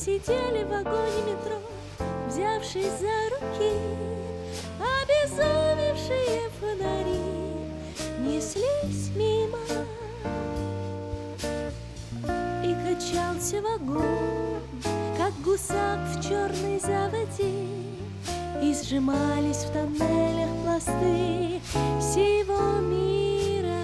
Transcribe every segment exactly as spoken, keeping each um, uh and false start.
сидели в вагоне метро, взявшись за руки, обезумевшие фонари неслись мимо. И качался вагон, как гусак в черной заводе, и сжимались в тоннелях пласты всего мира.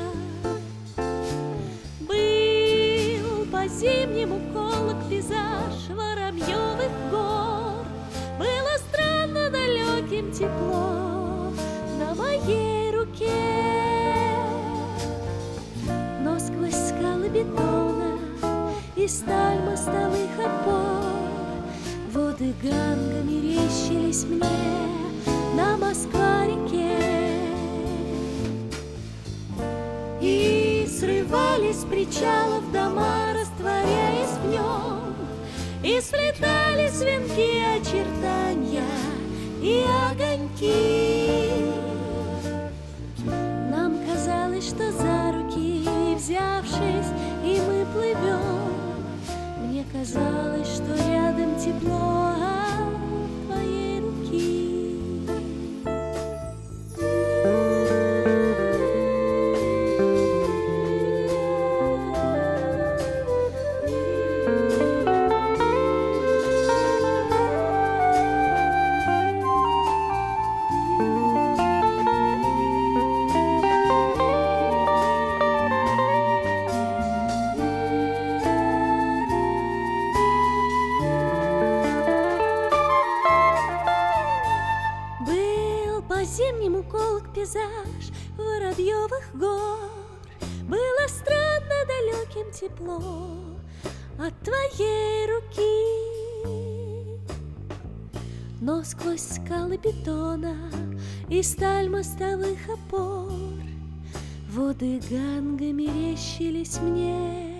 Был по-зимнему колок пейзаж Воробьевых гор, было странно далеким тепло на моей руке. Но сквозь скалы бетона и сталь мостовых опор воды Ганга мерещились мне на Москва-реке. И срывались с причалов дома, растворяясь в нем, и сплетались венки очертания и огоньки. Нам казалось, что за руки взявшись, и мы плывем. Мне казалось, что рядом тепло от твоей руки. По-зимнему колок пейзаж Воробьевых гор, было странно далеким тепло от твоей руки. Но сквозь скалы бетона и сталь мостовых опор воды Ганга мерещились мне